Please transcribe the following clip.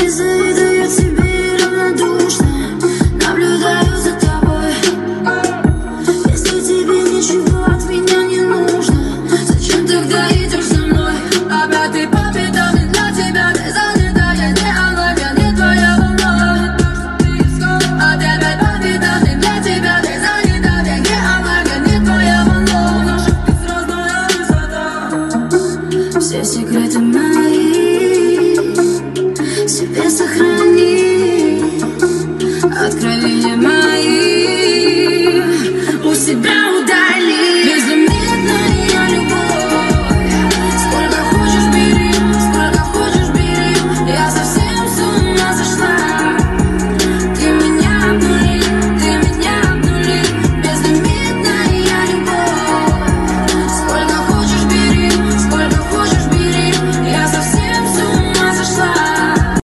завидую тебе равнодушно, наблюдаю за тобой. Если тебе ничего от меня не нужно, зачем тогда идешь со мной? Опять ты по пятам, и для тебя ты занята. Я не она, я не твоя волна. Опять по пятам, и для тебя ты занята. Я не она, я не твоя волна. Все секреты мои себе сохрани.